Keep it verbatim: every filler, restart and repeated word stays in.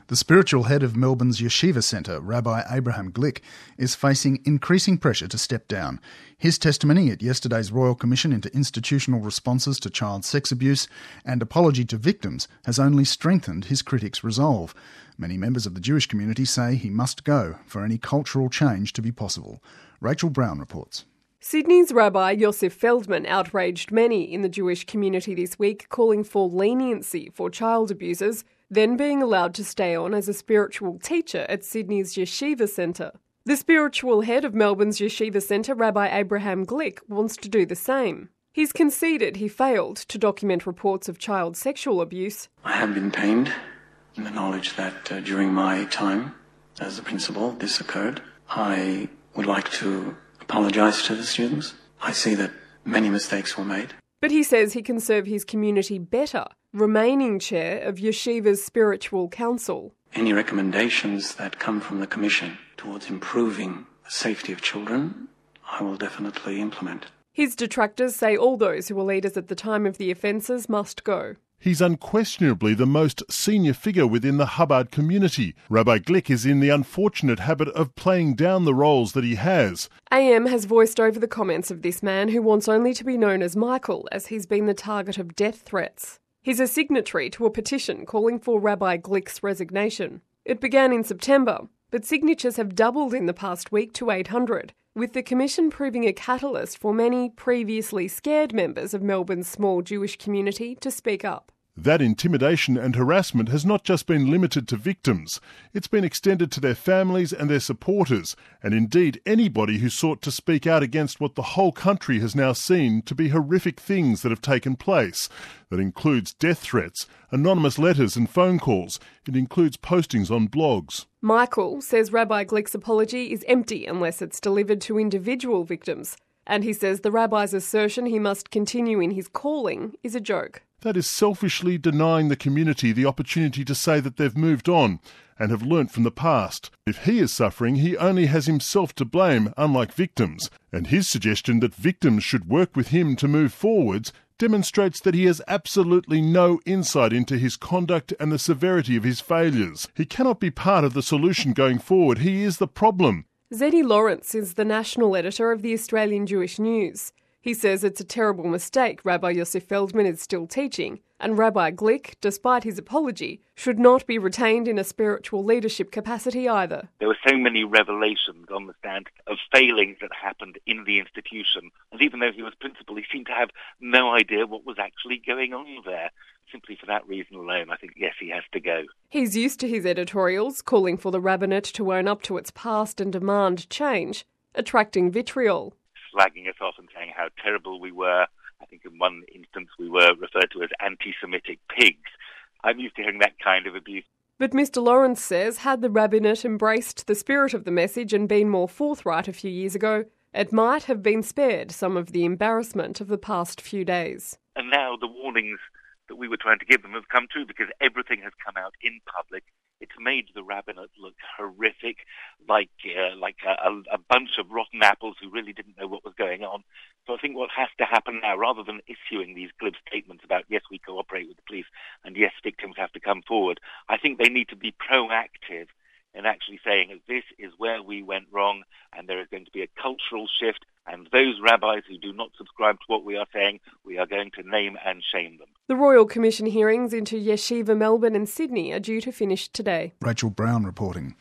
The spiritual head of Melbourne's Yeshiva Centre, Rabbi Abraham Glick, is facing increasing pressure to step down. His testimony at yesterday's Royal Commission into Institutional Responses to Child Sex Abuse and Apology to Victims has only strengthened his critics' resolve. Many members of the Jewish community say he must go for any cultural change to be possible. Rachel Brown reports. Sydney's Rabbi Yosef Feldman outraged many in the Jewish community this week, calling for leniency for child abusers, then being allowed to stay on as a spiritual teacher at Sydney's Yeshiva Centre. The spiritual head of Melbourne's Yeshiva Centre, Rabbi Abraham Glick, wants to do the same. He's conceded he failed to document reports of child sexual abuse. I have been pained in the knowledge that uh, during my time as the principal, this occurred. I would like to apologise to the students. I see that many mistakes were made. But he says he can serve his community better, remaining chair of Yeshiva's Spiritual Council. Any recommendations that come from the Commission towards improving the safety of children, I will definitely implement. His detractors say all those who were leaders at the time of the offences must go. He's unquestionably the most senior figure within the Chabad community. Rabbi Glick is in the unfortunate habit of playing down the roles that he has. A M has voiced over the comments of this man who wants only to be known as Michael, as he's been the target of death threats. He's a signatory to a petition calling for Rabbi Glick's resignation. It began in September, but signatures have doubled in the past week to eight hundred, with the Commission proving a catalyst for many previously scared members of Melbourne's small Jewish community to speak up. That intimidation and harassment has not just been limited to victims. It's been extended to their families and their supporters, and indeed anybody who sought to speak out against what the whole country has now seen to be horrific things that have taken place. That includes death threats, anonymous letters and phone calls. It includes postings on blogs. Michael says Rabbi Glick's apology is empty unless it's delivered to individual victims. And he says the rabbi's assertion he must continue in his calling is a joke. That is selfishly denying the community the opportunity to say that they've moved on and have learnt from the past. If he is suffering, he only has himself to blame, unlike victims. And his suggestion that victims should work with him to move forwards demonstrates that he has absolutely no insight into his conduct and the severity of his failures. He cannot be part of the solution going forward. He is the problem. Zeddy Lawrence is the national editor of the Australian Jewish News. He says it's a terrible mistake Rabbi Yosef Feldman is still teaching, and Rabbi Glick, despite his apology, should not be retained in a spiritual leadership capacity either. There were so many revelations on the stand of failings that happened in the institution, and even though he was principal, he seemed to have no idea what was actually going on there. Simply for that reason alone, I think, yes, he has to go. He's used to his editorials, calling for the rabbinate to own up to its past and demand change, attracting vitriol. Slagging us off and saying how terrible we were. I think in one instance we were referred to as anti-Semitic pigs. I'm used to hearing that kind of abuse. But Mister Lawrence says had the rabbinate embraced the spirit of the message and been more forthright a few years ago, it might have been spared some of the embarrassment of the past few days. And now the warnings that we were trying to give them have come true because everything has come out in public. It's made the rabbinate look horrific, like uh, like a, a bunch of rotten apples who really didn't know what was going on. So I think what has to happen now, rather than issuing these glib statements about, yes, we cooperate with the police and yes, victims have to come forward, I think they need to be proactive in actually saying this is where we went wrong and there is going to be a cultural shift, and those rabbis who do not subscribe to what we are saying, we are going to name and shame them. The Royal Commission hearings into Yeshiva Melbourne and Sydney are due to finish today. Rachel Brown reporting.